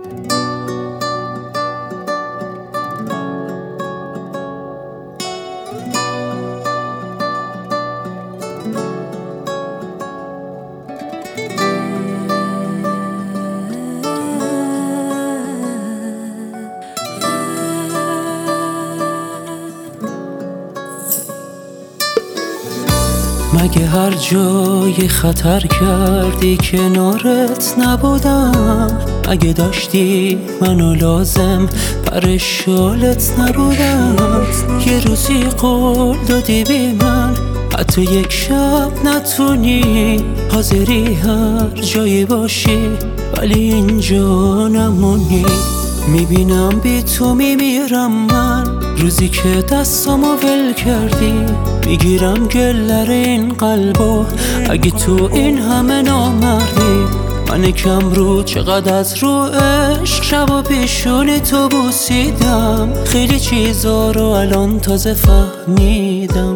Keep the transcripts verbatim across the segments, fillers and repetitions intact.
مگه هر جای خطر کردی کنارت نبودم؟ اگه داشتی منو لازم پر شالت نبودم؟ یه روزی قول دادی بی من حتی یک شب نتونی حاضری هر جایی باشی ولی اینجا نمونی. میبینم بی تو میمیرم من روزی که دستامو ول کردی. میگیرم گلر این قلبو اگه تو این همه نامردی. من کم رو چقدر از رو عشق شب و پیشونی تو بوسیدم. خیلی چیزا رو الان تازه فهمیدم.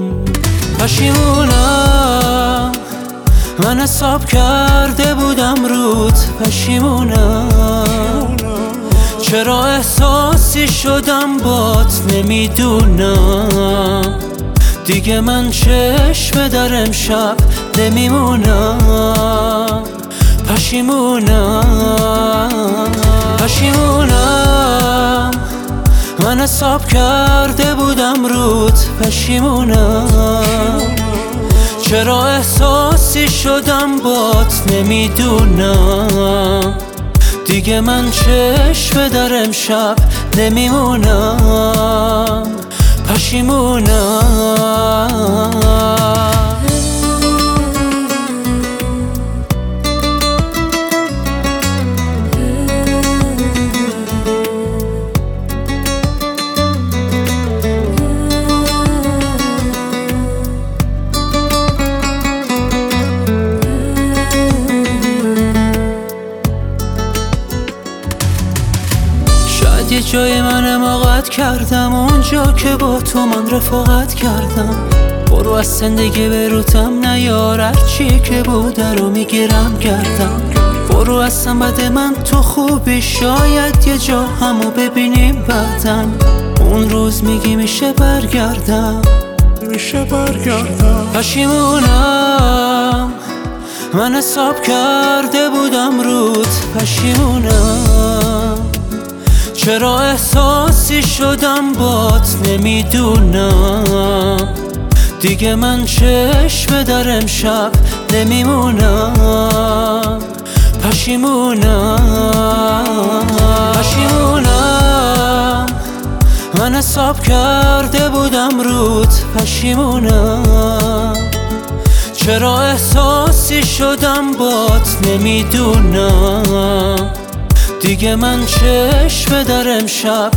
پشیمونم من حساب کرده بودم رود. پشیمونم چرا احساسی شدم بات نمیدونم. دیگه من چشم در امشب نمیمونم. پشیمونم پشیمونم من حساب کرده بودم رود. پشیمونم چرا احساسی شدم بات نمیدونم. دیگه من چشم در امشب نمیمونم. پشیمونم. یه جای من حماقت کردم اونجا که با تو من رفاقت کردم. برو از زندگی بروتم نیار هرچی که بوده رو میگیرم گردم. برو اصلا بده من تو خوبی شاید یه جا همو ببینیم بعدن. اون روز میگی میشه برگردم میشه برگردم. پشیمونم من حساب کرده بودم رود. پشیمونم چرا احساسی شدم بات نمیدونم. دیگه من چشم در امشب نمیمونم. پشیمونم پشیمونم من حساب کرده بودم رود. پشیمونم چرا احساسی شدم بات نمیدونم. دیگه من چشم در امشب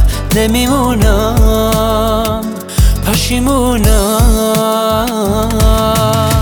نمیمونم. پشیمونم.